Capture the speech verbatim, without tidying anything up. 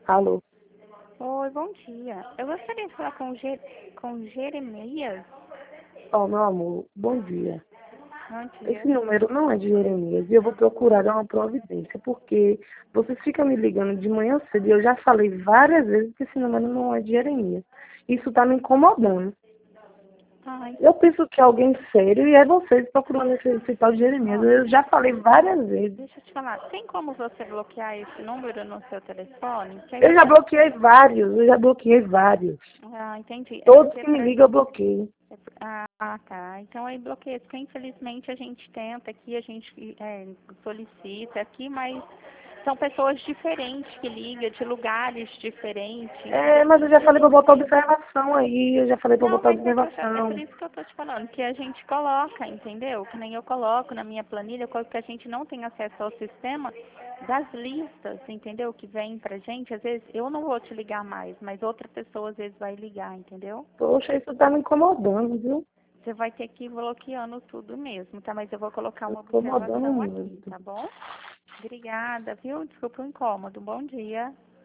Alô? Oi, bom dia. Eu gostaria de falar com, Ge com Jeremias. Ó, meu amor, bom dia. Bom dia. Esse número não é de Jeremias e eu vou procurar dar uma providência, porque você fica me ligando de manhã cedo e eu já falei várias vezes que esse número não é de Jeremias. Isso tá me incomodando. Ai, Eu penso que é alguém sério e é vocês procurando esse, esse tal de Jeremias. ó, Eu já falei várias vezes. deixa eu te falar. Tem como você bloquear esse número no seu telefone? Que aí Eu já você... bloqueei vários, eu já bloqueei vários. Ah, entendi. É Todos porque que me pra... ligam eu bloqueio. é por- Ah, ah, tá. Então aí bloqueia. Porque infelizmente a gente tenta aqui, a gente é, solicita aqui, mas são pessoas diferentes que ligam, de lugares diferentes. É, mas eu já falei pra botar observação aí, eu já falei pra Não, botar mas é, que eu tô- é por observação. isso que eu tô te falando, que a gente coloca, entendeu? Que nem eu coloco na minha planilha, coisa que a gente não tem acesso ao sistema das listas, entendeu? Que vem pra gente, às vezes eu não vou te ligar mais, mas outra pessoa às vezes vai ligar, entendeu? Poxa, isso tá me incomodando, viu? Você vai ter que ir bloqueando tudo mesmo, tá? Mas eu vou colocar Tá uma incomodando observação aqui, muito. tá bom? Obrigada, viu? Desculpa o incômodo. Bom dia.